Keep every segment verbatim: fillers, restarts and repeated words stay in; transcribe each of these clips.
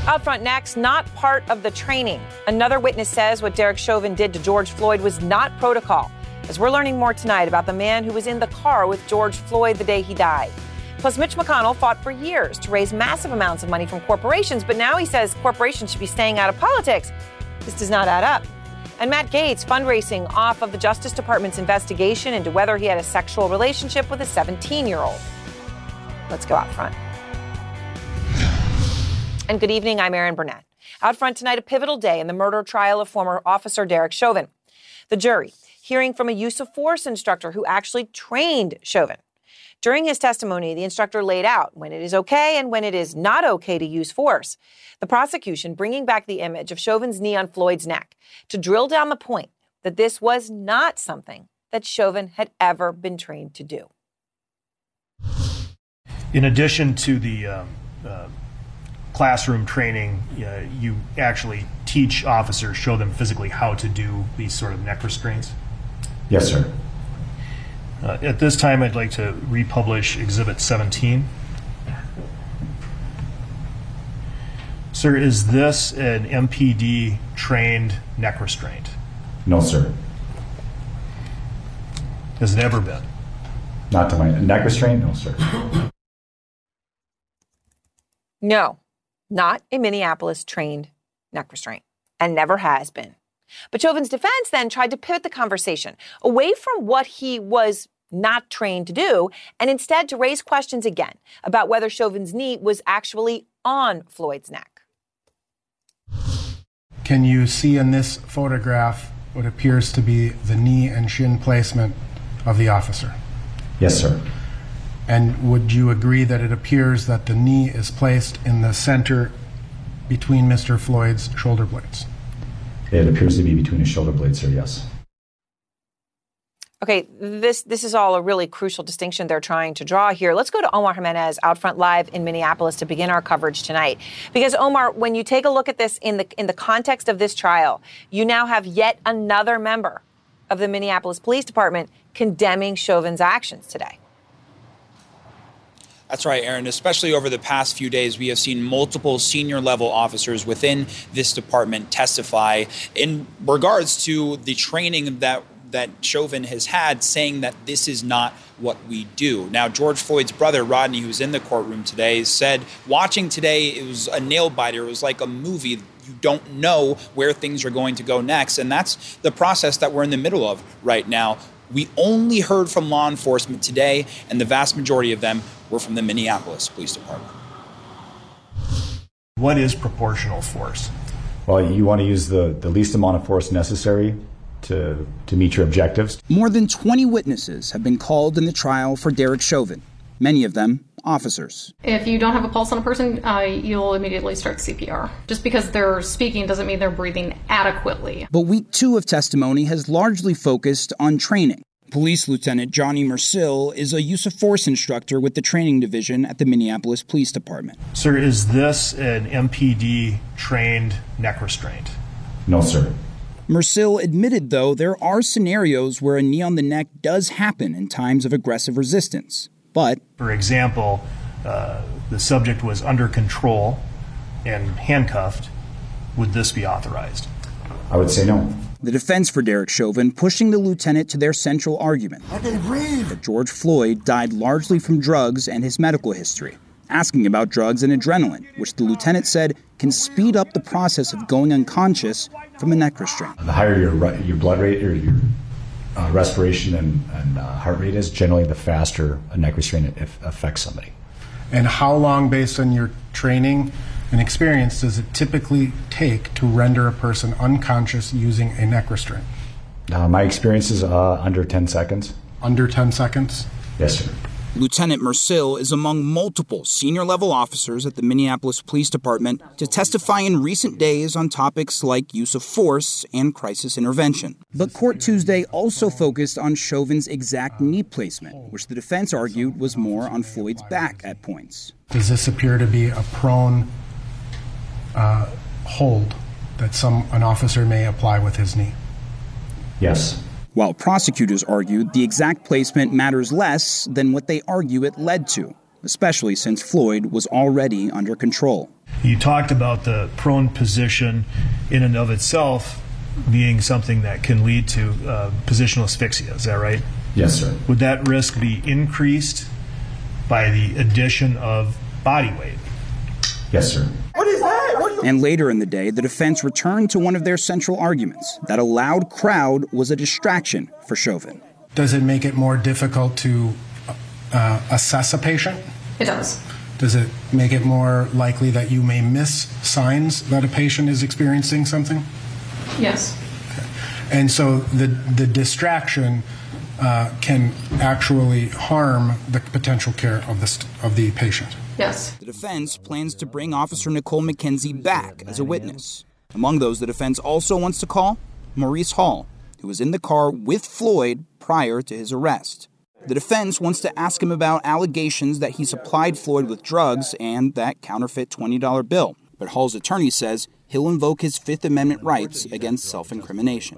Out front next, not part of the training. Another witness says what Derek Chauvin did to George Floyd was not protocol. As we're learning more tonight about the man who was in the car with George Floyd the day he died. Plus, Mitch McConnell fought for years to raise massive amounts of money from corporations, but now he says corporations should be staying out of politics. This does not add up. And Matt Gaetz fundraising off of the Justice Department's investigation into whether he had a sexual relationship with a seventeen-year-old. Let's go out front. And good evening, I'm Erin Burnett. Out front tonight, a pivotal day in the murder trial of former officer Derek Chauvin. The jury hearing from a use of force instructor who actually trained Chauvin. During his testimony, the instructor laid out when it is okay and when it is not okay to use force. The prosecution bringing back the image of Chauvin's knee on Floyd's neck to drill down the point that this was not something that Chauvin had ever been trained to do. In addition to the um, uh, classroom training, uh, you actually teach officers, show them physically how to do these sort of neck restraints? Yes, sir. Uh, at this time, I'd like to republish Exhibit seventeen. Sir, is this an M P D-trained neck restraint? No, sir. Has it ever been? Not to my neck restraint? No, sir. No, not a Minneapolis-trained neck restraint, and never has been. But Chauvin's defense then tried to pivot the conversation away from what he was not trained to do, and instead to raise questions again about whether Chauvin's knee was actually on Floyd's neck. Can you see in this photograph what appears to be the knee and shin placement of the officer? Yes, sir. And would you agree that it appears that the knee is placed in the center between Mister Floyd's shoulder blades? It appears to be between his shoulder blades, sir, yes. Okay, this this is all a really crucial distinction they're trying to draw here. Let's go to Omar Jimenez out front live in Minneapolis to begin our coverage tonight. Because, Omar, when you take a look at this in the in the context of this trial, you now have yet another member of the Minneapolis Police Department condemning Chauvin's actions today. That's right, Erin. Especially over the past few days, we have seen multiple senior level officers within this department testify in regards to the training that that Chauvin has had, saying that this is not what we do. Now, George Floyd's brother, Rodney, who was in the courtroom today, said watching today, it was a nail biter. It was like a movie. You don't know where things are going to go next. And that's the process that we're in the middle of right now. We only heard from law enforcement today, and the vast majority of them were from the Minneapolis Police Department. What is proportional force? Well, you want to use the, the least amount of force necessary to, to meet your objectives. More than twenty witnesses have been called in the trial for Derek Chauvin, many of them officers. If you don't have a pulse on a person, uh, you'll immediately start C P R. Just because they're speaking doesn't mean they're breathing adequately. But week two of testimony has largely focused on training. Police Lieutenant Johnny Mersil is a use of force instructor with the training division at the Minneapolis Police Department. Sir, is this an M P D-trained neck restraint? No, sir. Mersil admitted, though, there are scenarios where a knee on the neck does happen in times of aggressive resistance. But, for example, uh, the subject was under control and handcuffed. Would this be authorized? I would say no. The defense for Derek Chauvin pushing the lieutenant to their central argument that George Floyd died largely from drugs and his medical history, asking about drugs and adrenaline, which the lieutenant said can speed up the process of going unconscious from a neck restraint. The higher your your blood rate or your uh, respiration and, and uh, heart rate is, generally the faster a neck restraint affects somebody. And how long, based on your training and experience, does it typically take to render a person unconscious using a neck restraint? Uh, my experience is uh, under ten seconds. Under ten seconds? Yes, sir. Lieutenant Mersil is among multiple senior-level officers at the Minneapolis Police Department to testify in recent days on topics like use of force and crisis intervention. But court Tuesday also focused on Chauvin's exact knee placement, which the defense argued was more on Floyd's back at points. Does this appear to be a prone uh, hold that some an officer may apply with his knee? Yes. While prosecutors argued the exact placement matters less than what they argue it led to, especially since Floyd was already under control. You talked about the prone position in and of itself being something that can lead to uh, positional asphyxia. Is that right? Yes, sir. Would that risk be increased by the addition of body weight? Yes, sir. What is that? What is And later in the day, the defense returned to one of their central arguments, that a loud crowd was a distraction for Chauvin. Does it make it more difficult to uh, assess a patient? It does. Does it make it more likely that you may miss signs that a patient is experiencing something? Yes. And so the the distraction uh, can actually harm the potential care of the st- of the patient. Yes. The defense plans to bring Officer Nicole McKenzie back as a witness. Among those the defense also wants to call, Maurice Hall, who was in the car with Floyd prior to his arrest. The defense wants to ask him about allegations that he supplied Floyd with drugs and that counterfeit twenty dollar bill. But Hall's attorney says he'll invoke his Fifth Amendment rights against self-incrimination.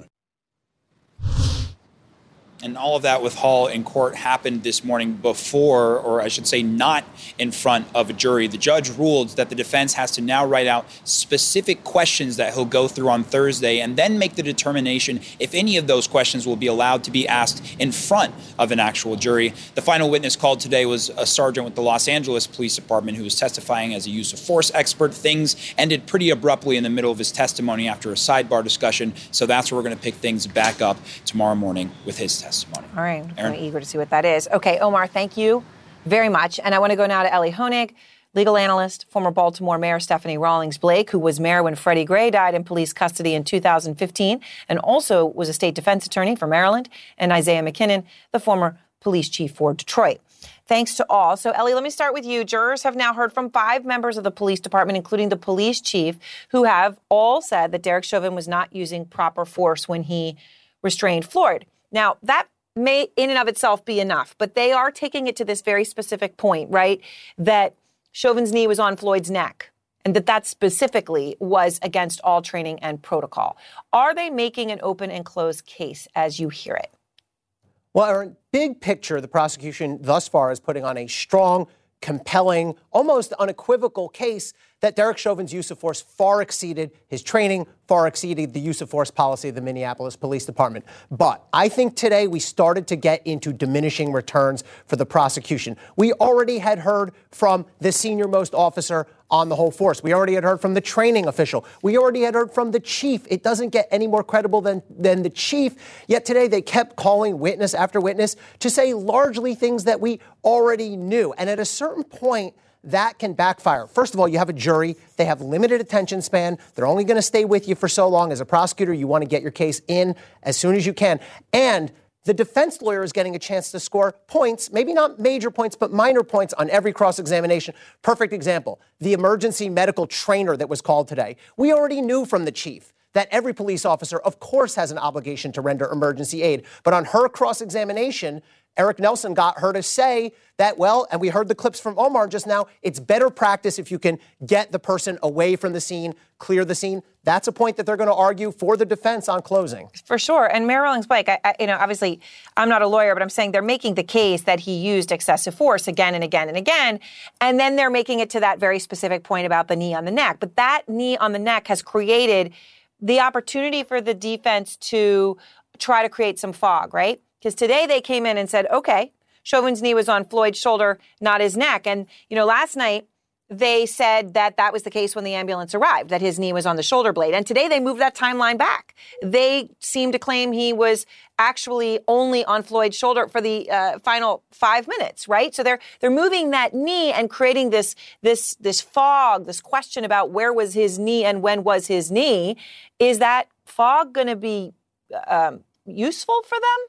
And all of that with Hall in court happened this morning before, or I should say not in front of a jury. The judge ruled that the defense has to now write out specific questions that he'll go through on Thursday and then make the determination if any of those questions will be allowed to be asked in front of an actual jury. The final witness called today was a sergeant with the Los Angeles Police Department who was testifying as a use of force expert. Things ended pretty abruptly in the middle of his testimony after a sidebar discussion, so that's where we're going to pick things back up tomorrow morning with his testimony. All right. I'm really eager to see what that is. Okay, Omar, thank you very much. And I want to go now to Ellie Honig, legal analyst, former Baltimore Mayor Stephanie Rawlings Blake, who was mayor when Freddie Gray died in police custody in two thousand fifteen, and also was a state defense attorney for Maryland, and Isaiah McKinnon, the former police chief for Detroit. Thanks to all. So, Ellie, let me start with you. Jurors have now heard from five members of the police department, including the police chief, who have all said that Derek Chauvin was not using proper force when he restrained Floyd. Now, that may in and of itself be enough, but they are taking it to this very specific point, right? That Chauvin's knee was on Floyd's neck and that that specifically was against all training and protocol. Are they making an open and closed case as you hear it? Well, Aaron, big picture, the prosecution thus far is putting on a strong, compelling, almost unequivocal case that Derek Chauvin's use of force far exceeded his training, far exceeded the use of force policy of the Minneapolis Police Department. But I think today we started to get into diminishing returns for the prosecution. We already had heard from the senior most officer on the whole force. We already had heard from the training official. We already had heard from the chief. It doesn't get any more credible than, than the chief. Yet today they kept calling witness after witness to say largely things that we already knew. And at a certain point, that can backfire. First of all, you have a jury. They have limited attention span. They're only going to stay with you for so long. As a prosecutor, you want to get your case in as soon as you can. And the defense lawyer is getting a chance to score points, maybe not major points, but minor points on every cross-examination. Perfect example, the emergency medical trainer that was called today. We already knew from the chief that every police officer, of course, has an obligation to render emergency aid. But on her cross-examination, Eric Nelson got her to say that, well, and we heard the clips from Omar just now, it's better practice if you can get the person away from the scene, clear the scene. That's a point that they're going to argue for the defense on closing. For sure. And Mayor Rawlings Blake, I, I, you know, obviously, I'm not a lawyer, but I'm saying they're making the case that he used excessive force again and again and again. And then they're making it to that very specific point about the knee on the neck. But that knee on the neck has created the opportunity for the defense to try to create some fog, right? Because today they came in and said, okay, Chauvin's knee was on Floyd's shoulder, not his neck. And, you know, last night they said that that was the case when the ambulance arrived, that his knee was on the shoulder blade. And today they moved that timeline back. They seem to claim he was actually only on Floyd's shoulder for the uh, final five minutes, right? So they're they're moving that knee and creating this this this fog, this question about where was his knee and when was his knee. Is that fog going to be um, useful for them?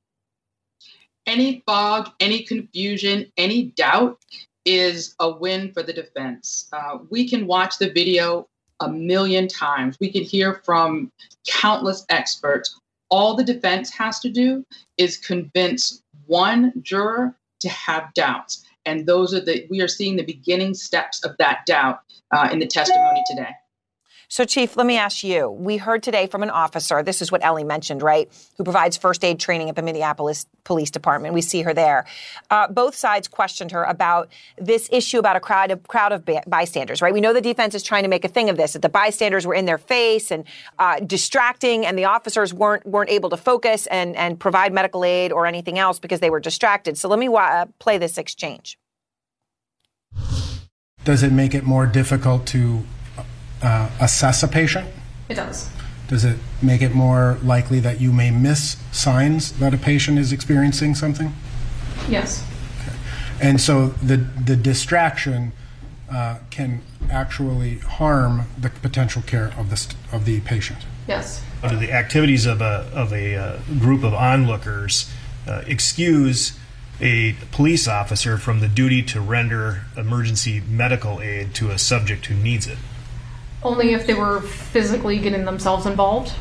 Any fog, any confusion, any doubt is a win for the defense. Uh, we can watch the video a million times. We can hear from countless experts. All the defense has to do is convince one juror to have doubts. And those are the, we are seeing the beginning steps of that doubt uh, in the testimony today. So, Chief, let me ask you. We heard today from an officer, this is what Ellie mentioned, right, who provides first aid training at the Minneapolis Police Department. We see her there. Uh, both sides questioned her about this issue about a crowd of, crowd of bystanders, right? We know the defense is trying to make a thing of this, that the bystanders were in their face and uh, distracting, and the officers weren't weren't able to focus and, and provide medical aid or anything else because they were distracted. So let me uh, play this exchange. Does it make it more difficult to uh, assess a patient? It does. Does it make it more likely that you may miss signs that a patient is experiencing something? Yes. Okay. And so the the distraction uh, can actually harm the potential care of the st- of the patient. Yes. Under the activities of a of a uh, group of onlookers, uh, excuse a police officer from the duty to render emergency medical aid to a subject who needs it. Only if they were physically getting themselves involved.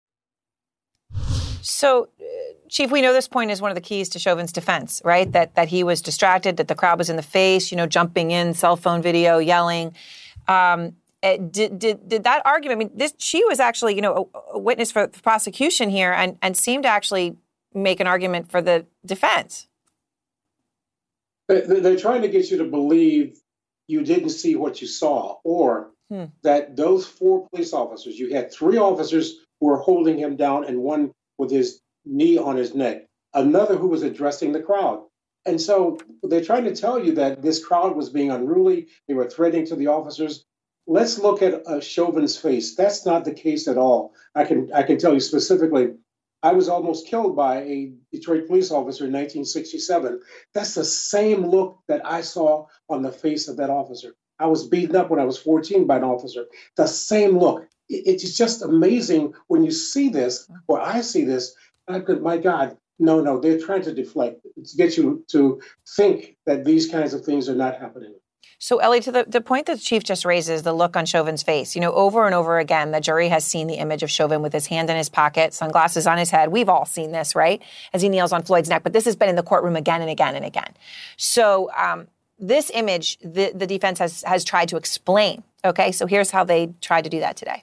So, uh, Chief, we know this point is one of the keys to Chauvin's defense, right? That that he was distracted, that the crowd was in the face, you know, jumping in, cell phone video, yelling. Um, did did did that argument? I mean, this she was actually, you know, a, a witness for the prosecution here, and and seemed to actually make an argument for the defense. They're trying to get you to believe you didn't see what you saw, or hmm. that those four police officers, you had three officers who were holding him down and one with his knee on his neck, another who was addressing the crowd. And so they're trying to tell you that this crowd was being unruly. They were threatening to the officers. Let's look at uh, Chauvin's face. That's not the case at all. I can I can tell you specifically, I was almost killed by a Detroit police officer in nineteen sixty-seven. That's the same look that I saw on the face of that officer. I was beaten up when I was fourteen by an officer. The same look. It's just amazing when you see this, or I see this, I could, my God, no, no, they're trying to deflect, to get you to think that these kinds of things are not happening. So, Ellie, to the, the point that the Chief just raises, the look on Chauvin's face, you know, over and over again, the jury has seen the image of Chauvin with his hand in his pocket, sunglasses on his head. We've all seen this, right, as he kneels on Floyd's neck. But this has been in the courtroom again and again and again. So um, this image, the, the defense has, has tried to explain. OK, so here's how they tried to do that today.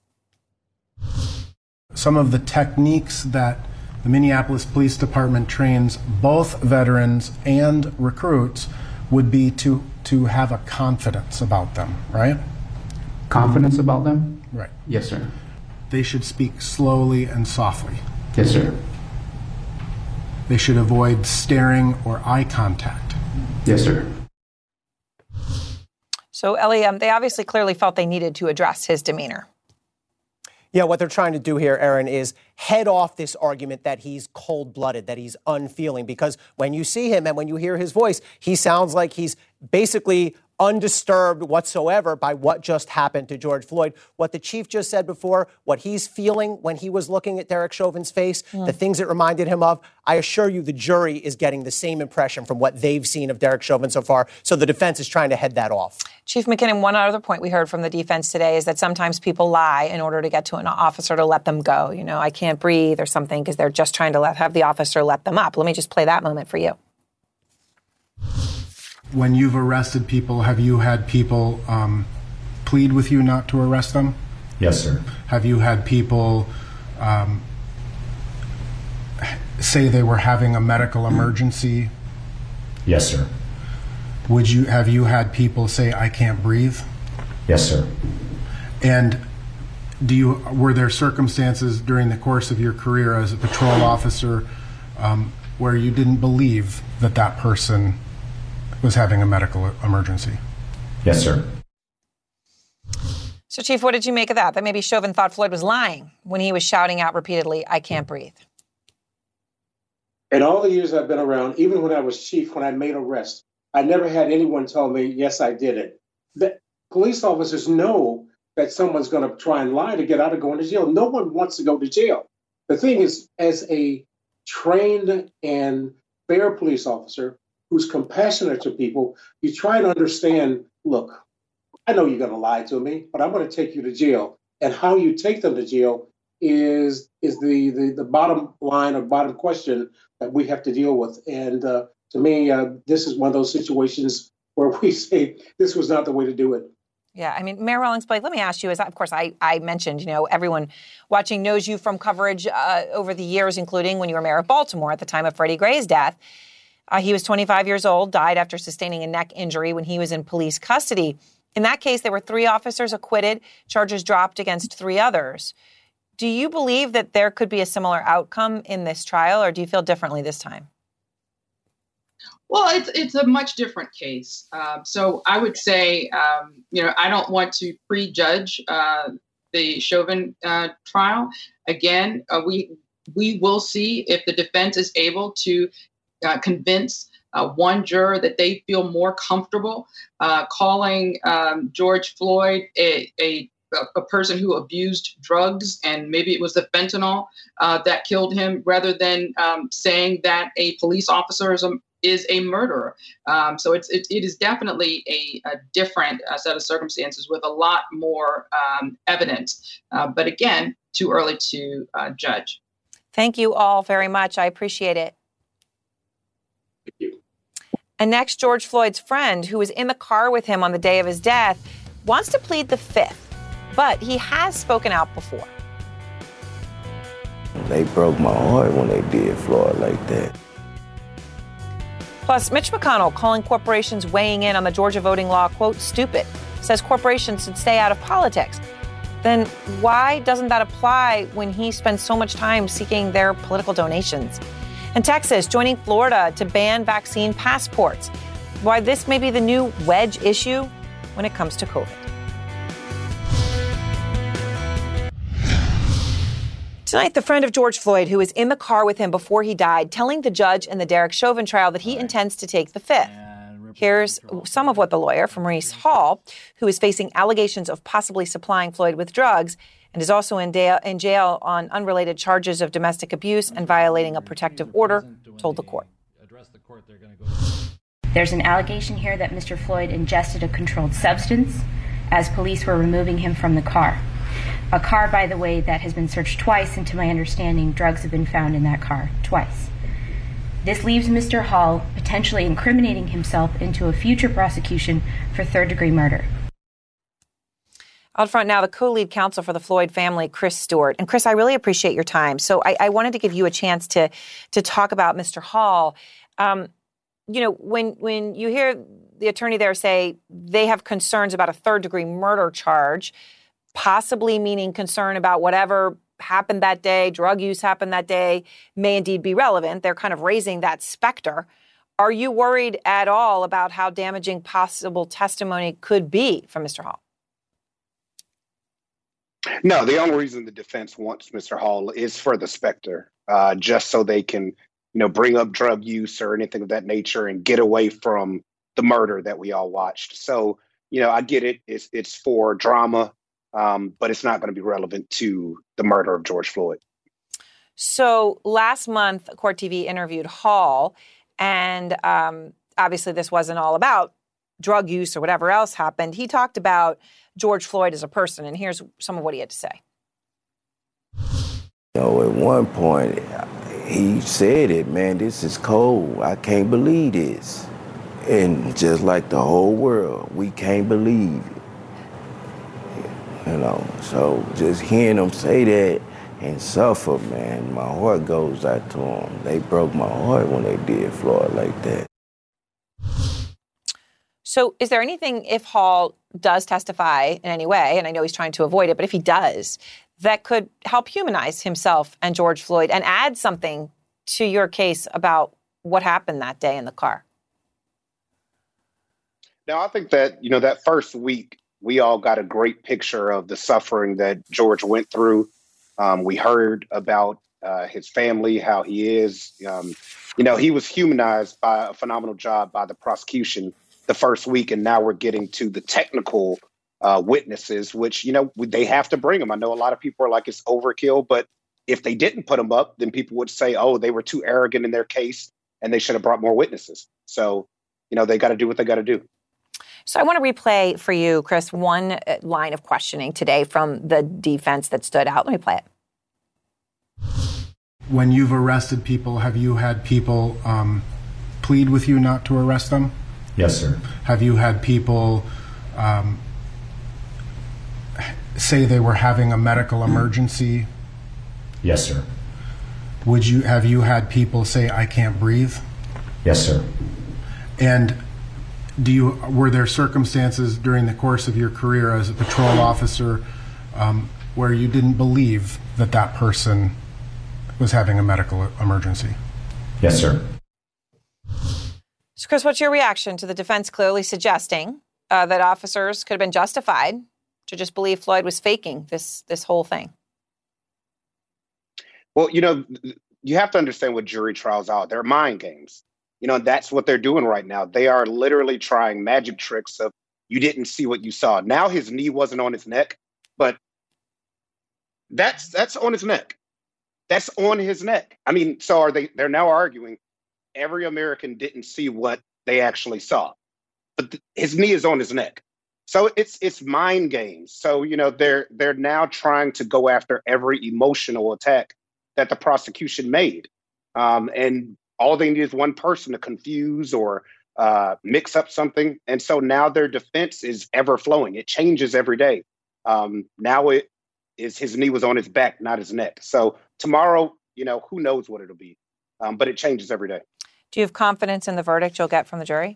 Some of the techniques that the Minneapolis Police Department trains both veterans and recruits would be to to have a confidence about them, right? Confidence about them? Right. Yes, sir. They should speak slowly and softly. Yes, sir. They should avoid staring or eye contact. Yes, sir. So, Ellie, um, they obviously clearly felt they needed to address his demeanor. Yeah, what they're trying to do here, Aaron, is head off this argument that he's cold-blooded, that he's unfeeling, because when you see him and when you hear his voice, he sounds like he's basically undisturbed whatsoever by what just happened to George Floyd. What the Chief just said before, what he's feeling when he was looking at Derek Chauvin's face, mm. the things it reminded him of, I assure you the jury is getting the same impression from what they've seen of Derek Chauvin so far. So the defense is trying to head that off. Chief McKinnon, one other point we heard from the defense today is that sometimes people lie in order to get to an officer to let them go. You know, I can't breathe or something because they're just trying to let, have the officer let them up. Let me just play that moment for you. When you've arrested people, have you had people um, plead with you not to arrest them? Yes, sir. Have you had people um, say they were having a medical emergency? Yes, sir. Would you have you had people say, I can't breathe? Yes, sir. And do you were there circumstances during the course of your career as a patrol officer um, where you didn't believe that that person was having a medical emergency? Yes, sir. So, Chief, what did you make of that? That maybe Chauvin thought Floyd was lying when he was shouting out repeatedly, I can't breathe. In all the years I've been around, even when I was chief, when I made arrests, I never had anyone tell me, yes, I did it. The police officers know that someone's going to try and lie to get out of going to jail. No one wants to go to jail. The thing is, as a trained and fair police officer who's compassionate to people, you try and understand, look, I know you're going to lie to me, but I'm going to take you to jail. And how you take them to jail is is the, the, the bottom line or bottom question that we have to deal with. And uh, to me, uh, this is one of those situations where we say this was not the way to do it. Yeah, I mean, Mayor Rawlings Blake, let me ask you, as of course I, I mentioned, you know, everyone watching knows you from coverage uh, over the years, including when you were mayor of Baltimore at the time of Freddie Gray's death. Uh, he was twenty-five years old, died after sustaining a neck injury when he was in police custody. In that case, there were three officers acquitted, charges dropped against three others. Do you believe that there could be a similar outcome in this trial, or do you feel differently this time? Well, it's it's a much different case. Uh, so I would say, um, you know, I don't want to prejudge uh, the Chauvin uh, trial. Again, uh, we we will see if the defense is able to uh, convince uh, one juror that they feel more comfortable uh, calling um, George Floyd a, a a person who abused drugs, and maybe it was the fentanyl uh, that killed him, rather than um, saying that a police officer is a is a murderer. Um, so it's, it, it is definitely a, a different uh, set of circumstances with a lot more um, evidence. Uh, but again, too early to uh, judge. Thank you all very much. I appreciate it. Thank you. And next, George Floyd's friend, who was in the car with him on the day of his death, wants to plead the fifth, but he has spoken out before. They broke my heart when they did Floyd like that. Plus, Mitch McConnell calling corporations weighing in on the Georgia voting law, quote, stupid, says corporations should stay out of politics. Then why doesn't that apply when he spends so much time seeking their political donations? And Texas joining Florida to ban vaccine passports. Why this may be the new wedge issue when it comes to COVID. Tonight, the friend of George Floyd, who was in the car with him before he died, telling the judge in the Derek Chauvin trial that he intends to take the fifth. Here's some of what the lawyer from Maurice Hall, who is facing allegations of possibly supplying Floyd with drugs and is also in, da- in jail on unrelated charges of domestic abuse and violating a protective order, told the court. There's an allegation here that Mister Floyd ingested a controlled substance as police were removing him from the car. A car, by the way, that has been searched twice, and to my understanding, drugs have been found in that car twice. This leaves Mister Hall potentially incriminating himself into a future prosecution for third-degree murder. Out front now, the co-lead counsel for the Floyd family, Chris Stewart. And Chris, I really appreciate your time. So I, I wanted to give you a chance to to talk about Mister Hall. Um, you know, when when you hear the attorney there say they have concerns about a third-degree murder charge, possibly meaning concern about whatever happened that day, drug use happened that day, may indeed be relevant. They're kind of raising that specter. Are you worried at all about how damaging possible testimony could be from Mister Hall? No, the only reason the defense wants Mister Hall is for the specter, uh, just so they can, you know, bring up drug use or anything of that nature and get away from the murder that we all watched. So, you know, I get it. It's, it's for drama. Um, but it's not going to be relevant to the murder of George Floyd. So last month, Court T V interviewed Hall, and um, obviously this wasn't all about drug use or whatever else happened. He talked about George Floyd as a person, and here's some of what he had to say. You know, at one point, he said it, man, this is cold. I can't believe this. And just like the whole world, we can't believe it. You know, so just hearing them say that and suffer, man, my heart goes out to them. They broke my heart when they did Floyd like that. So is there anything, if Hall does testify in any way, and I know he's trying to avoid it, but if he does, that could help humanize himself and George Floyd and add something to your case about what happened that day in the car? Now, I think that, you know, that first week, we all got a great picture of the suffering that George went through. Um, we heard about uh, his family, how he is. Um, you know, he was humanized by a phenomenal job by the prosecution the first week. And now we're getting to the technical uh, witnesses, which, you know, they have to bring them. I know a lot of people are like, it's overkill. But if they didn't put them up, then people would say, oh, they were too arrogant in their case and they should have brought more witnesses. So, you know, they got to do what they got to do. So I want to replay for you, Chris, one line of questioning today from the defense that stood out. Let me play it. When you've arrested people, have you had people um, plead with you not to arrest them? Yes, sir. Have you had people um, say they were having a medical emergency? Yes, sir. Would you have you had people say, "I can't breathe"? Yes, sir. And do you were there circumstances during the course of your career as a patrol officer um, where you didn't believe that that person was having a medical emergency? Yes, sir. So, Chris, what's your reaction to the defense clearly suggesting uh, that officers could have been justified to just believe Floyd was faking this this whole thing? Well, you know, you have to understand what jury trials are. They're mind games. You know, that's what they're doing right now. They are literally trying magic tricks of you didn't see what you saw. Now his knee wasn't on his neck, but that's that's on his neck. That's on his neck. I mean, so are they? They're now arguing every American didn't see what they actually saw, but th- his knee is on his neck. So it's it's mind games. So you know they're they're now trying to go after every emotional attack that the prosecution made, um, and all they need is one person to confuse or uh, mix up something. And so now their defense is ever flowing. It changes every day. Um, now it is his knee was on his back, not his neck. So tomorrow, you know, who knows what it'll be, um, but it changes every day. Do you have confidence in the verdict you'll get from the jury?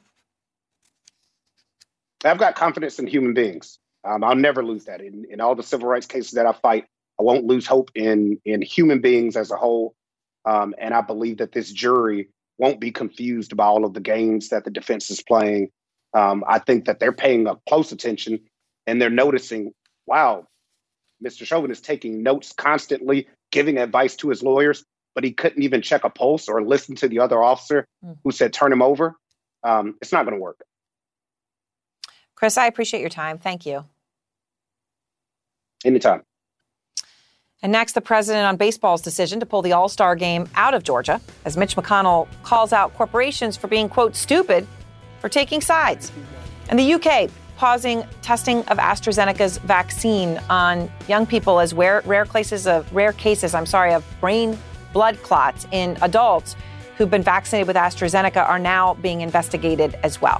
I've got confidence in human beings. Um, I'll never lose that. In, in all the civil rights cases that I fight, I won't lose hope in in human beings as a whole. Um, and I believe that this jury won't be confused by all of the games that the defense is playing. Um, I think that they're paying a close attention and they're noticing, wow, Mister Chauvin is taking notes constantly, giving advice to his lawyers, but he couldn't even check a pulse or listen to the other officer mm. who said, turn him over. Um, it's not going to work. Chris, I appreciate your time. Thank you. Anytime. And next, the president on baseball's decision to pull the All-Star game out of Georgia as Mitch McConnell calls out corporations for being, quote, stupid for taking sides. And the U K pausing testing of AstraZeneca's vaccine on young people as rare, rare cases of rare cases, I'm sorry, of brain blood clots in adults who've been vaccinated with AstraZeneca are now being investigated as well.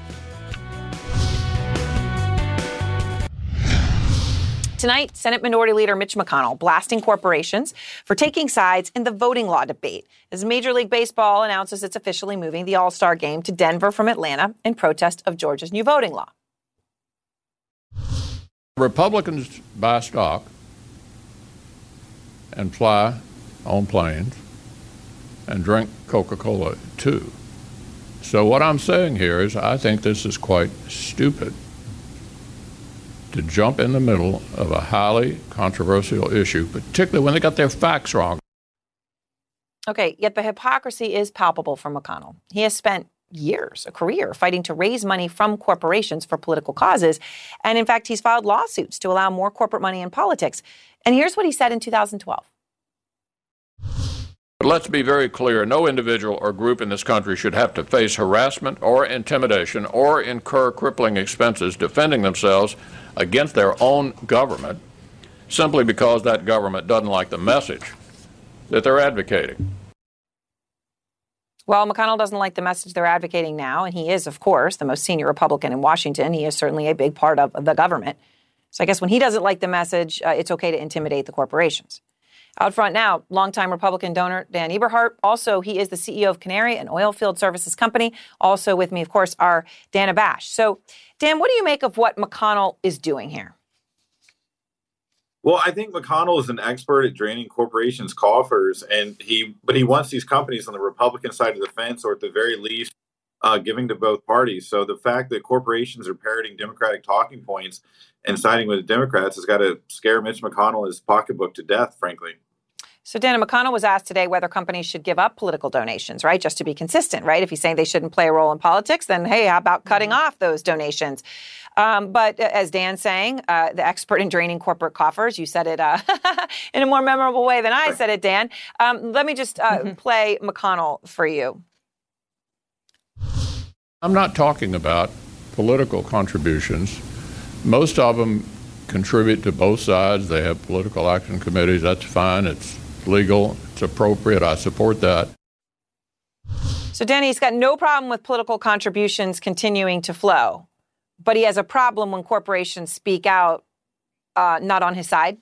Tonight, Senate Minority Leader Mitch McConnell blasting corporations for taking sides in the voting law debate as Major League Baseball announces it's officially moving the All-Star game to Denver from Atlanta in protest of Georgia's new voting law. Republicans buy stock and fly on planes and drink Coca-Cola too. So what I'm saying here is I think this is quite stupid to jump in the middle of a highly controversial issue, particularly when they got their facts wrong. Okay, yet the hypocrisy is palpable for McConnell. He has spent years, a career, fighting to raise money from corporations for political causes. And in fact, he's filed lawsuits to allow more corporate money in politics. And here's what he said in two thousand twelve. But let's be very clear. No individual or group in this country should have to face harassment or intimidation or incur crippling expenses defending themselves against their own government simply because that government doesn't like the message that they're advocating. Well, McConnell doesn't like the message they're advocating now, and he is, of course, the most senior Republican in Washington. He is certainly a big part of the government. So I guess when he doesn't like the message, uh, it's okay to intimidate the corporations. Out front now, longtime Republican donor Dan Eberhardt. Also, he is the C E O of Canary, an oil field services company. Also with me, of course, are Dana Bash. So, Dan, what do you make of what McConnell is doing here? Well, I think McConnell is an expert at draining corporations' coffers, and he, but he wants these companies on the Republican side of the fence, or at the very least, uh, giving to both parties. So the fact that corporations are parroting Democratic talking points and siding with the Democrats has got to scare Mitch McConnell his pocketbook to death, frankly. So, Dana, McConnell was asked today whether companies should give up political donations, right? Just to be consistent, right? If he's saying they shouldn't play a role in politics, then, hey, how about cutting mm-hmm. off those donations? Um, but as Dan's saying, uh, the expert in draining corporate coffers, you said it uh, in a more memorable way than I said it, Dan. Um, let me just uh, mm-hmm. play McConnell for you. I'm not talking about political contributions. Most of them contribute to both sides. They have political action committees. That's fine. It's legal. It's appropriate. I support that. So, Danny, he's got no problem with political contributions continuing to flow, but he has a problem when corporations speak out uh, not on his side?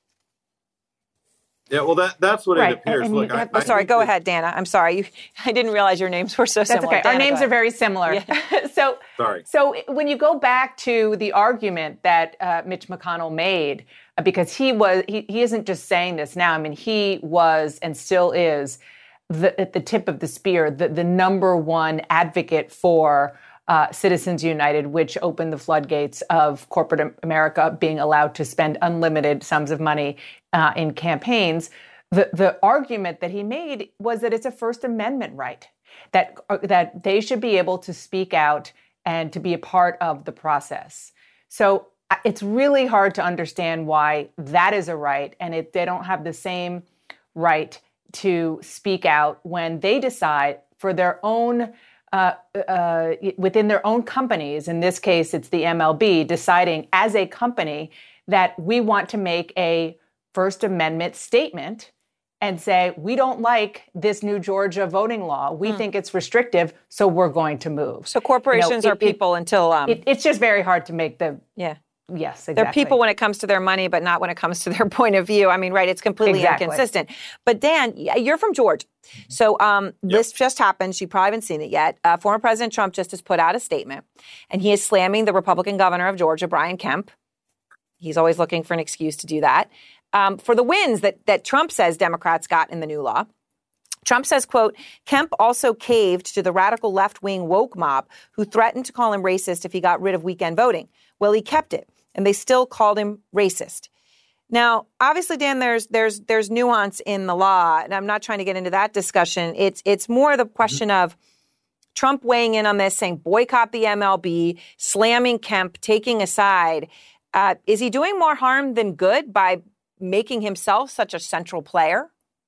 Yeah, well, that that's what Right. it appears. And Look, you I, have- Oh, I sorry. think Go that- ahead, Dana. I'm sorry. You, I didn't realize your names were so That's similar. okay. Our Dana, names go are very similar. so, Sorry. so when you go back to the argument that uh, Mitch McConnell made, uh, because he was, he, he isn't just saying this now. I mean, he was and still is the, at the tip of the spear, the, the number one advocate for uh, Citizens United, which opened the floodgates of corporate America being allowed to spend unlimited sums of money uh, in campaigns. The, the argument that he made was that it's a First Amendment right, that, uh, that they should be able to speak out and to be a part of the process. So uh, it's really hard to understand why that is a right, and it, they don't have the same right to speak out when they decide for their own, uh, uh, within their own companies, in this case it's the M L B, deciding as a company that we want to make a First Amendment statement and say, we don't like this new Georgia voting law. We mm. think it's restrictive, so we're going to move. So corporations you know, it, are people it, until... Um, it, it's just very hard to make the... Yeah. Yes, exactly. They're people when it comes to their money, but not when it comes to their point of view. I mean, right, it's completely exactly. inconsistent. But Dan, you're from Georgia. So um, yep. this just happened. You probably haven't seen it yet. Uh, former President Trump just has put out a statement, and he is slamming the Republican governor of Georgia, Brian Kemp. He's always looking for an excuse to do that. Um, for the wins that, that Trump says Democrats got in the new law. Trump says, quote, Kemp also caved to the radical left-wing woke mob who threatened to call him racist if he got rid of weekend voting. Well, he kept it, and they still called him racist. Now, obviously, Dan, there's there's there's nuance in the law, and I'm not trying to get into that discussion. It's it's more the question mm-hmm. of Trump weighing in on this, saying boycott the M L B, slamming Kemp, taking a side. Uh, is he doing more harm than good by making himself such a central player?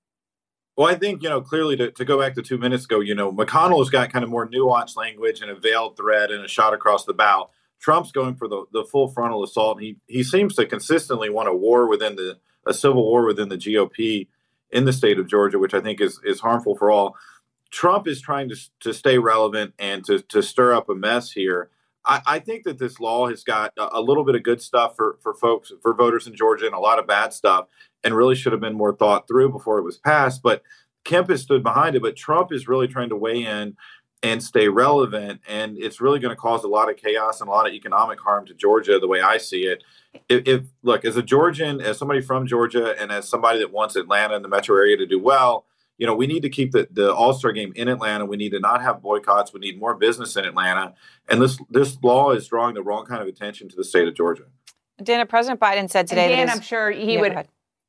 Well, I think, you know, clearly to, to go back to two minutes ago, you know, McConnell's got kind of more nuanced language and a veiled threat and a shot across the bow. Trump's going for the, the full frontal assault. He he seems to consistently want a war within the a civil war within the G O P in the state of Georgia, which I think is is harmful for all. Trump is trying to to stay relevant and to to stir up a mess here. I, I think that this law has got a, a little bit of good stuff for, for folks, for voters in Georgia, and a lot of bad stuff, and really should have been more thought through before it was passed. But Kemp has stood behind it, but Trump is really trying to weigh in and stay relevant, and it's really going to cause a lot of chaos and a lot of economic harm to Georgia, the way I see it. If, if look, as a Georgian, as somebody from Georgia, and as somebody that wants Atlanta and the metro area to do well, you know, we need to keep the, the All-Star game in Atlanta. We need to not have boycotts. We need more business in Atlanta. And this this law is drawing the wrong kind of attention to the state of Georgia. Dana, President Biden said today and Dan, that his, I'm sure he yeah, would...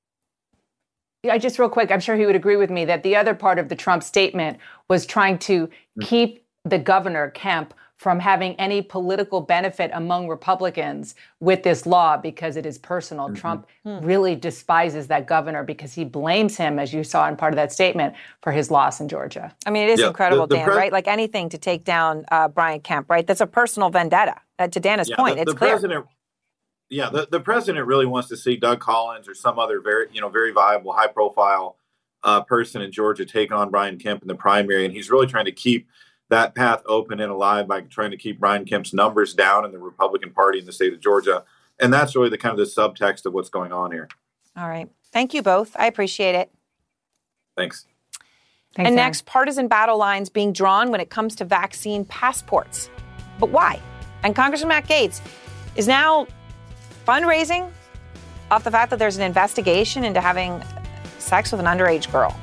Yeah, just real quick, I'm sure he would agree with me that the other part of the Trump statement was trying to mm-hmm. keep the governor, Kemp, from having any political benefit among Republicans with this law because it is personal. Mm-hmm. Trump mm-hmm. really despises that governor because he blames him, as you saw in part of that statement, for his loss in Georgia. I mean, it is yeah, incredible, the, the Dan, pres- right? Like anything to take down uh, Brian Kemp, right? That's a personal vendetta. Uh, to Dana's yeah, point, the, it's the clear. President, yeah, the, the president really wants to see Doug Collins or some other very, you know, very viable, high-profile uh, person in Georgia take on Brian Kemp in the primary, and he's really trying to keep that path open and alive by trying to keep Brian Kemp's numbers down in the Republican Party in the state of Georgia. And that's really the kind of the subtext of what's going on here. All right. Thank you both. I appreciate it. Thanks. Thanks and Aaron. Next, partisan battle lines being drawn when it comes to vaccine passports. But why? And Congressman Matt Gaetz is now fundraising off the fact that there's an investigation into having sex with an underage girl.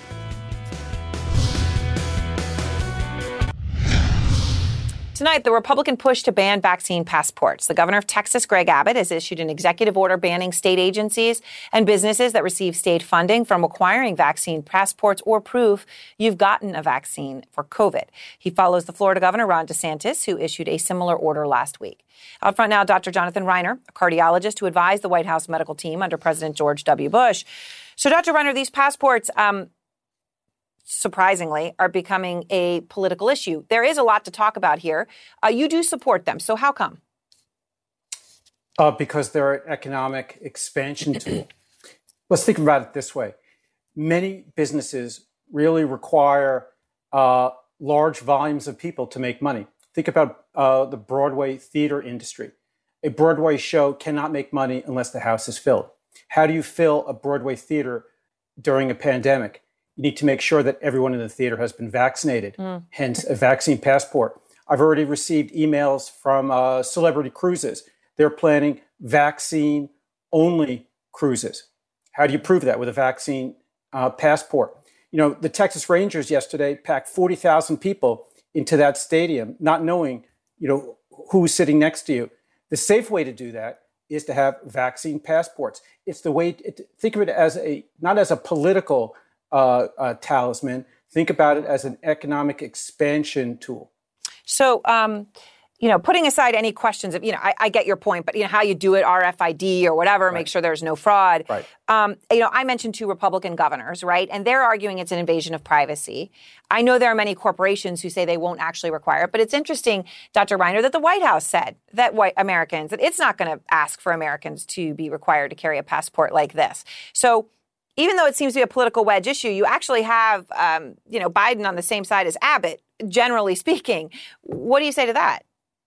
Tonight, the Republican push to ban vaccine passports. The governor of Texas, Greg Abbott, has issued an executive order banning state agencies and businesses that receive state funding from acquiring vaccine passports or proof you've gotten a vaccine for COVID. He follows the Florida governor, Ron DeSantis, who issued a similar order last week. Out front now, Doctor Jonathan Reiner, a cardiologist who advised the White House medical team under President George W. Bush. So, Doctor Reiner, these passports, um, surprisingly, are becoming a political issue. There is a lot to talk about here. Uh, you do support them. So how come? Uh, because they're an economic expansion tool. Let's think about it this way. Many businesses really require uh, large volumes of people to make money. Think about uh, the Broadway theater industry. a Broadway show cannot make money unless the house is filled. How do you fill a Broadway theater during a pandemic? You need to make sure that everyone in the theater has been vaccinated, mm. hence a vaccine passport. I've already received emails from uh, Celebrity Cruises. They're planning vaccine-only cruises. How do you prove that? With a vaccine uh, passport. You know, the Texas Rangers yesterday packed forty thousand people into that stadium, not knowing, you know, who's sitting next to you. The safe way to do that is to have vaccine passports. It's the way, it, think of it as a, not as a political uh, uh, talisman, think about it as an economic expansion tool. So, um, you know, putting aside any questions of, you know, I, I get your point, but, you know, how you do it, R F I D or whatever, right. Make sure there's no fraud. Right. Um, you know, I mentioned two Republican governors, right? And they're arguing it's an invasion of privacy. I know there are many corporations who say they won't actually require it, but it's interesting, Doctor Reiner, that the White House said that white Americans, that it's not going to ask for Americans to be required to carry a passport like this. So even though it seems to be a political wedge issue, you actually have, um, you know, Biden on the same side as Abbott, generally speaking. What do you say to that?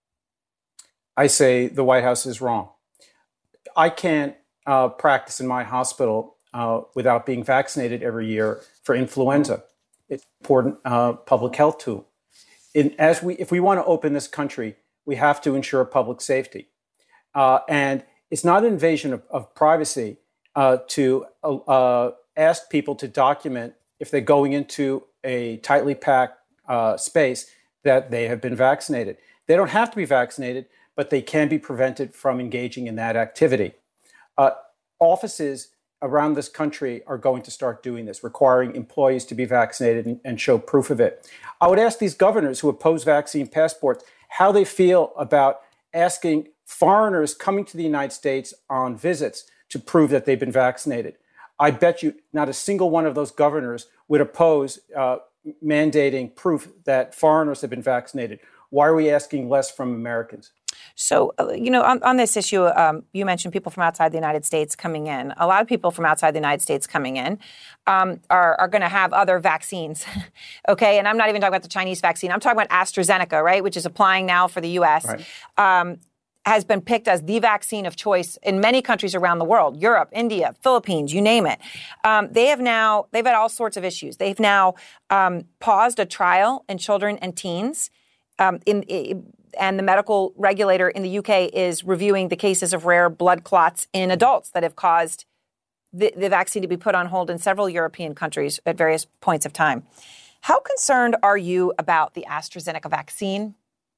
I say the White House is wrong. I can't uh, practice in my hospital uh, without being vaccinated every year for influenza. It's an important uh, public health tool. In, as we, if we want to open this country, we have to ensure public safety. Uh, and it's not an invasion of, of privacy uh, to uh, ask people to document if they're going into a tightly packed uh, space that they have been vaccinated. They don't have to be vaccinated, but they can be prevented from engaging in that activity. Uh, offices around this country are going to start doing this, requiring employees to be vaccinated and, and show proof of it. I would ask these governors who oppose vaccine passports how they feel about asking foreigners coming to the United States on visits to prove that they've been vaccinated. I bet you not a single one of those governors would oppose uh, mandating proof that foreigners have been vaccinated. Why are we asking less from Americans? So, uh, you know, on, on this issue, um, you mentioned people from outside the United States coming in. A lot of people from outside the United States coming in um, are, are going to have other vaccines, okay? And I'm not even talking about the Chinese vaccine. I'm talking about AstraZeneca, right, which is applying now for the U S, right. um, has been picked as the vaccine of choice in many countries around the world, Europe, India, Philippines, you name it. Um, they have now, they've had all sorts of issues. They've now um, paused a trial in children and teens um, in, in and the medical regulator in the U K is reviewing the cases of rare blood clots in adults that have caused the, the vaccine to be put on hold in several European countries at various points of time. How concerned are you about the AstraZeneca vaccine?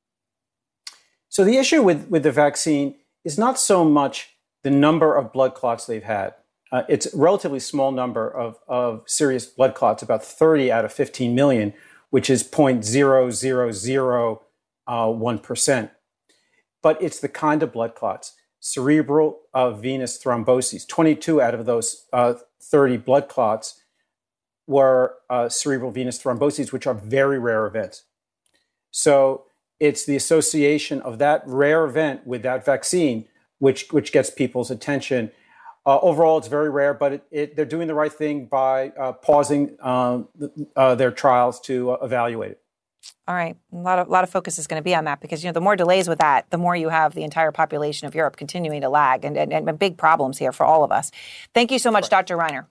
So the issue with, with the vaccine is not so much the number of blood clots they've had. Uh, it's a relatively small number of, of serious blood clots, about thirty out of fifteen million, which is zero point zero zero zero one percent. But it's the kind of blood clots, cerebral uh, venous thromboses. twenty-two out of those uh, thirty blood clots were uh, cerebral venous thromboses, which are very rare events. So it's the association of that rare event with that vaccine, which which gets people's attention. Uh, overall, it's very rare, but it, it, they're doing the right thing by uh, pausing uh, uh, their trials to uh, evaluate it. All right. A lot of, a lot of focus is going to be on that because, you know, the more delays with that, the more you have the entire population of Europe continuing to lag and, and, and big problems here for all of us. Thank you so much, Doctor Reiner.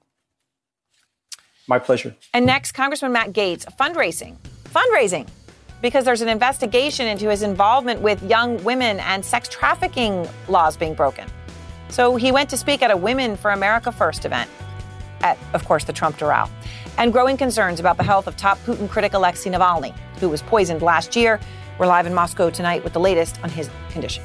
My pleasure. And next, Congressman Matt Gaetz, fundraising. Fundraising. Because there's an investigation into his involvement with young women and sex trafficking laws being broken. So he went to speak at a Women for America First event at, of course, the Trump Doral. And growing concerns about the health of top Putin critic Alexei Navalny, who was poisoned last year. We're live in Moscow tonight with the latest on his condition.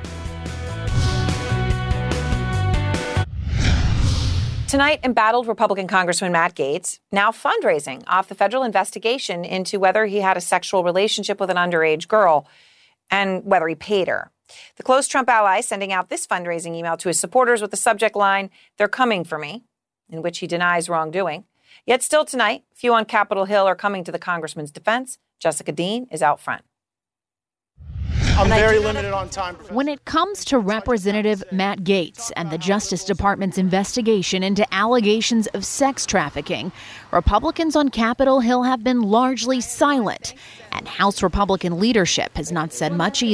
Tonight, embattled Republican Congressman Matt Gaetz, now fundraising off the federal investigation into whether he had a sexual relationship with an underage girl and whether he paid her. The close Trump ally sending out this fundraising email to his supporters with the subject line, "They're coming for me," in which he denies wrongdoing. Yet still tonight, few on Capitol Hill are coming to the congressman's defense. Jessica Dean is out front. I'm very limited on time. When it comes to Representative Matt Gaetz and the Justice Department's investigation into allegations of sex trafficking, Republicans on Capitol Hill have been largely silent, and House Republican leadership has not said much either.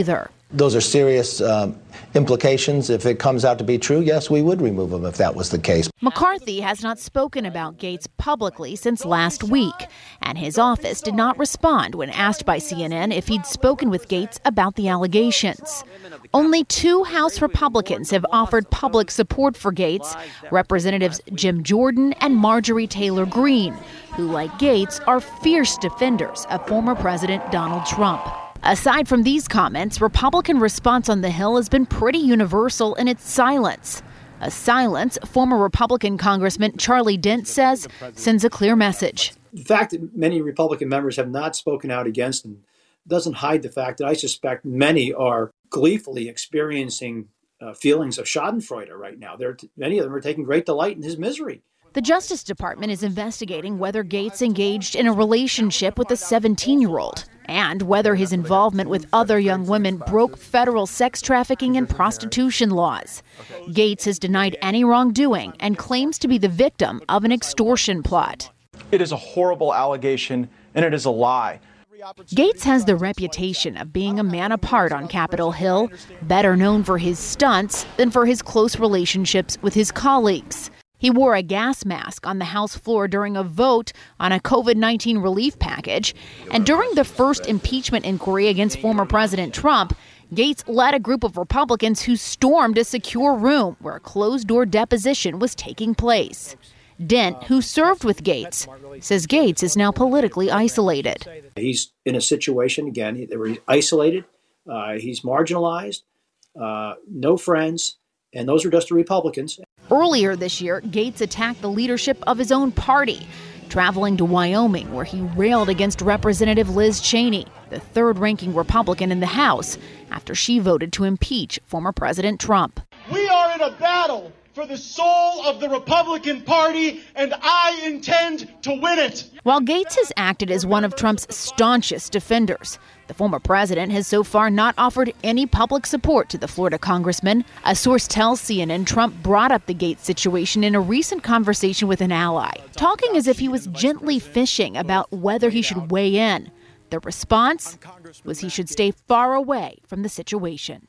Those are serious um, implications. If it comes out to be true, yes, we would remove him if that was the case. McCarthy has not spoken about Gates publicly since last week, and his office did not respond when asked by C N N if he'd spoken with Gates about the allegations. Only two House Republicans have offered public support for Gates, Representatives Jim Jordan and Marjorie Taylor Greene, who, like Gates, are fierce defenders of former President Donald Trump. Aside from these comments, Republican response on the Hill has been pretty universal in its silence. A silence former Republican Congressman Charlie Dent says sends a clear message. The fact that many Republican members have not spoken out against him doesn't hide the fact that I suspect many are gleefully experiencing uh, feelings of schadenfreude right now. They're, many of them are taking great delight in his misery. The Justice Department is investigating whether Gates engaged in a relationship with a seventeen-year-old and whether his involvement with other young women broke federal sex trafficking and prostitution laws. Gates has denied any wrongdoing and claims to be the victim of an extortion plot. It is a horrible allegation, and it is a lie. Gates has the reputation of being a man apart on Capitol Hill, better known for his stunts than for his close relationships with his colleagues. He wore a gas mask on the House floor during a vote on a COVID nineteen relief package. And during the first impeachment inquiry against former President Trump, Gates led a group of Republicans who stormed a secure room where a closed-door deposition was taking place. Dent, who served with Gates, says Gates is now politically isolated. He's in a situation, again, where he's isolated, uh, he's marginalized, uh, no friends, and those are just the Republicans. Earlier this year, Gates attacked the leadership of his own party, traveling to Wyoming, where he railed against Representative Liz Cheney, the third-ranking Republican in the House, after she voted to impeach former President Trump. We are in a battle for the soul of the Republican Party, and I intend to win it. While Gates has acted as one of Trump's staunchest defenders, the former president has so far not offered any public support to the Florida congressman. A source tells C N N Trump brought up the Gates situation in a recent conversation with an ally, talking as if he was gently fishing about whether he should weigh in. The response was he should stay far away from the situation.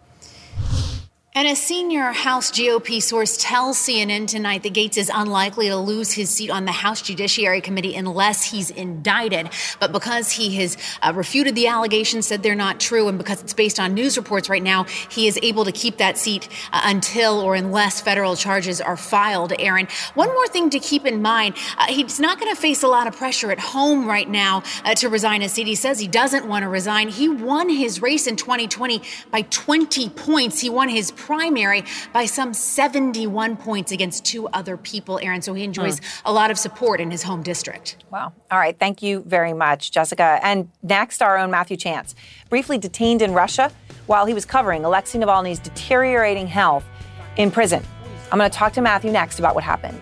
And a senior House G O P source tells C N N tonight that Gates is unlikely to lose his seat on the House Judiciary Committee unless he's indicted. But because he has uh, refuted the allegations, said they're not true, and because it's based on news reports right now, he is able to keep that seat uh, until or unless federal charges are filed, Aaron. One more thing to keep in mind, uh, he's not going to face a lot of pressure at home right now uh, to resign his seat. He says he doesn't want to resign. He won his race in twenty twenty by twenty points. He won his primary by some seventy-one points against two other people, Aaron. So he enjoys hmm. a lot of support in his home district. Wow. All right. Thank you very much, Jessica. And next, our own Matthew Chance, briefly detained in Russia while he was covering Alexei Navalny's deteriorating health in prison. I'm going to talk to Matthew next about what happened.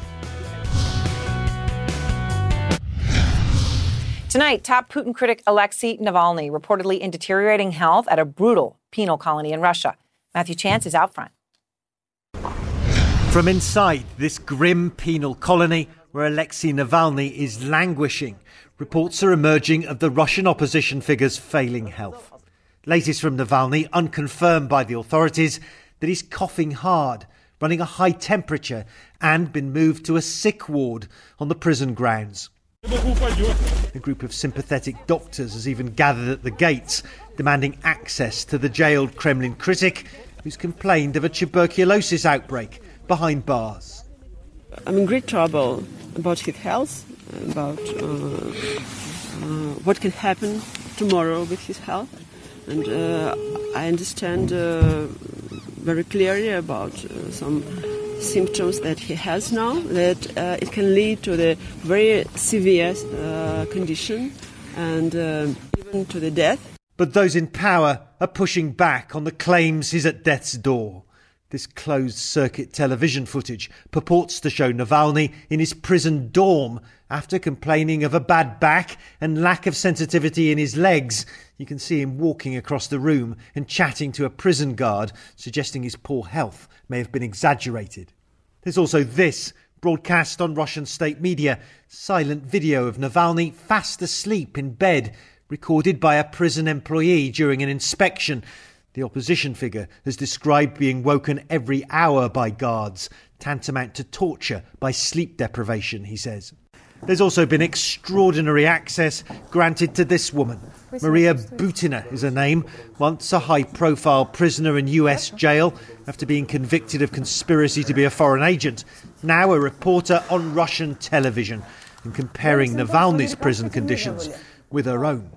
Tonight, top Putin critic Alexei Navalny reportedly in deteriorating health at a brutal penal colony in Russia. Matthew Chance is out front. From inside this grim penal colony where Alexei Navalny is languishing, reports are emerging of the Russian opposition figure's failing health. Latest from Navalny, unconfirmed by the authorities, that he's coughing hard, running a high temperature, and been moved to a sick ward on the prison grounds. A group of sympathetic doctors has even gathered at the gates, demanding access to the jailed Kremlin critic who's complained of a tuberculosis outbreak behind bars. I'm in great trouble about his health, about uh, uh, what can happen tomorrow with his health. And uh, I understand uh, very clearly about uh, some symptoms that he has now, that uh, it can lead to the very severe uh, condition and uh, even to the death. But those in power are pushing back on the claims he's at death's door. This closed-circuit television footage purports to show Navalny in his prison dorm after complaining of a bad back and lack of sensitivity in his legs. You can see him walking across the room and chatting to a prison guard, suggesting his poor health may have been exaggerated. There's also this, broadcast on Russian state media, silent video of Navalny fast asleep in bed, recorded by a prison employee during an inspection. The opposition figure has described being woken every hour by guards, tantamount to torture by sleep deprivation, he says. There's also been extraordinary access granted to this woman. Maria Butina is her name, once a high-profile prisoner in U S jail after being convicted of conspiracy to be a foreign agent, now a reporter on Russian television and comparing Navalny's prison conditions with her own.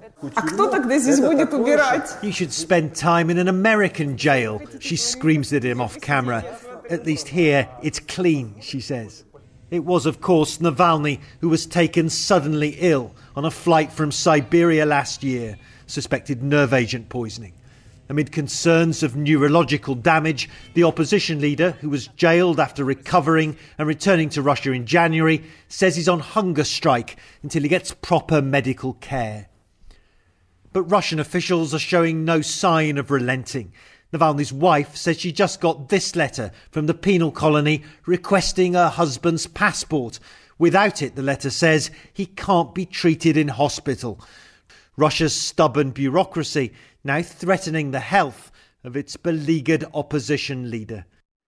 You should spend time in an American jail, she screams at him off camera. At least here, it's clean, she says. It was, of course, Navalny who was taken suddenly ill on a flight from Siberia last year, suspected nerve agent poisoning. Amid concerns of neurological damage, the opposition leader, who was jailed after recovering and returning to Russia in January, says he's on hunger strike until he gets proper medical care. But Russian officials are showing no sign of relenting. Navalny's wife says she just got this letter from the penal colony requesting her husband's passport. Without it, the letter says, he can't be treated in hospital. Russia's stubborn bureaucracy now threatening the health of its beleaguered opposition leader.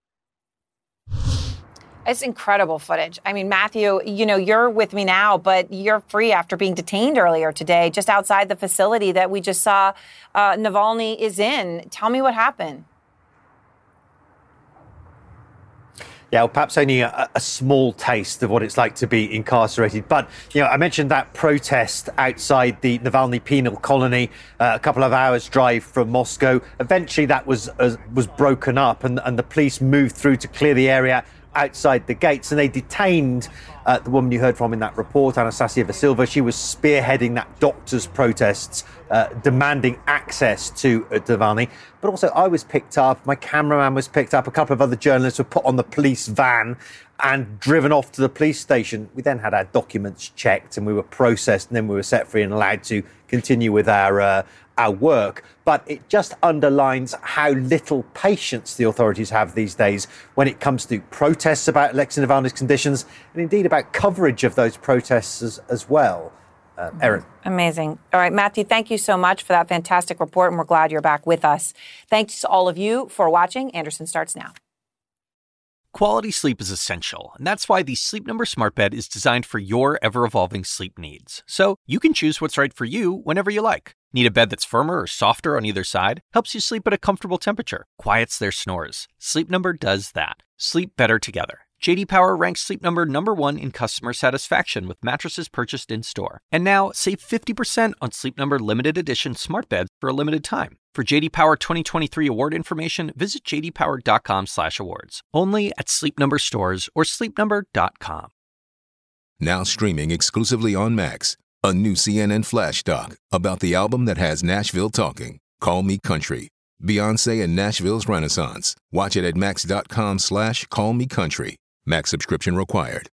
It's incredible footage. I mean, Matthew, you know, you're with me now, but you're free after being detained earlier today, just outside the facility that we just saw uh, Navalny is in. Tell me what happened. Yeah, well, perhaps only a, a small taste of what it's like to be incarcerated. But, you know, I mentioned that protest outside the Navalny penal colony, uh, a couple of hours drive from Moscow. Eventually that was uh, was broken up and, and the police moved through to clear the area outside the gates, and they detained uh, the woman you heard from in that report, Anastasia Vasilva. She was spearheading that doctors' protests, uh, demanding access to uh, Navalny. But also I was picked up, my cameraman was picked up, a couple of other journalists were put on the police van and driven off to the police station. We then had our documents checked and we were processed, and then we were set free and allowed to continue with our uh, our work. But it just underlines how little patience the authorities have these days when it comes to protests about Alexei Navalny's conditions, and indeed about coverage of those protests as, as well. Uh, Erin. Amazing. All right, Matthew, thank you so much for that fantastic report, and we're glad you're back with us. Thanks to all of you for watching. Anderson starts now. Quality sleep is essential, and that's why the Sleep Number Smart Bed is designed for your ever-evolving sleep needs. So you can choose what's right for you whenever you like. Need a bed that's firmer or softer on either side? Helps you sleep at a comfortable temperature. Quiets their snores. Sleep Number does that. Sleep better together. J D Power ranks Sleep Number number one in customer satisfaction with mattresses purchased in-store. And now, save fifty percent on Sleep Number limited edition smart beds for a limited time. For J D Power twenty twenty-three award information, visit j d power dot com slash awards. Only at Sleep Number stores or sleep number dot com. Now streaming exclusively on Max, a new C N N Flash doc about the album that has Nashville talking, Call Me Country. Beyonce and Nashville's Renaissance. Watch it at max dot com slash call me country. Max subscription required.